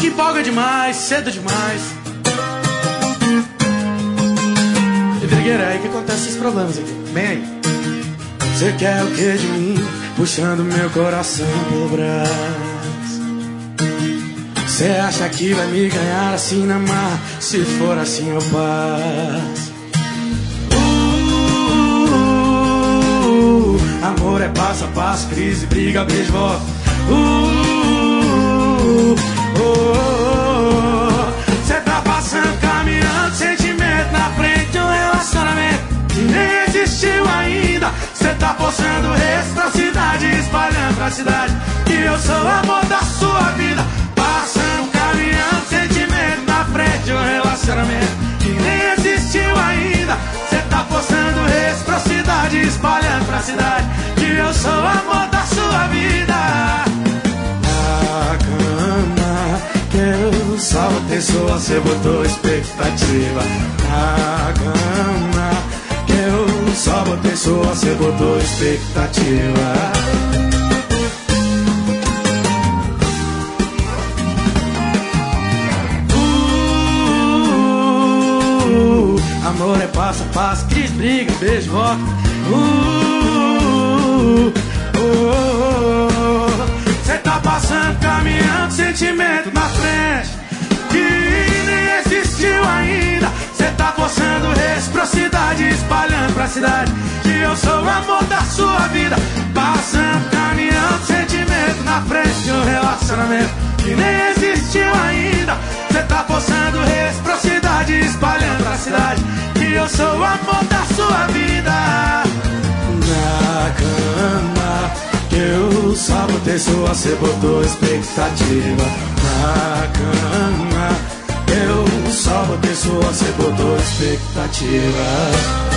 que empolga demais, cedo demais. E Brigueira, aí que acontece esses problemas aqui. Bem aí. Você quer o que de mim? Puxando meu coração pelo braço. Você acha que vai me ganhar assim na mar? Se for assim eu passo. Amor é passo a passo, crise, briga, beijo, volta. Cê tá passando, caminhando, sentimento na frente de um relacionamento que nem existiu ainda. Cê tá forçando reciprocidade, espalhando pra cidade que eu sou o amor da sua vida. Passando, caminhando, sentimento na frente de um relacionamento que nem existiu ainda. Cê tá forçando reciprocidade, espalhando pra cidade que eu sou o amor da sua vida. Na cama que eu só vou ter sua, cê botou expectativa. Na cama que eu só vou ter sua, cê botou expectativa. Amor é passo a passo, crise, briga, beijo, volta. Cê tá passando, caminhando, sentimento na frente que nem existiu ainda. Cê tá forçando reciprocidade, espalhando pra cidade que eu sou o amor da sua vida. Passando, caminhando, sentimento na frente de um relacionamento que nem existiu ainda. Cê tá forçando reciprocidade, espalhando pra cidade que eu sou o amor da sua vida. Na cama que eu só botei sua, cê botou expectativa. Na cama que eu só botei sua, cê botou expectativa.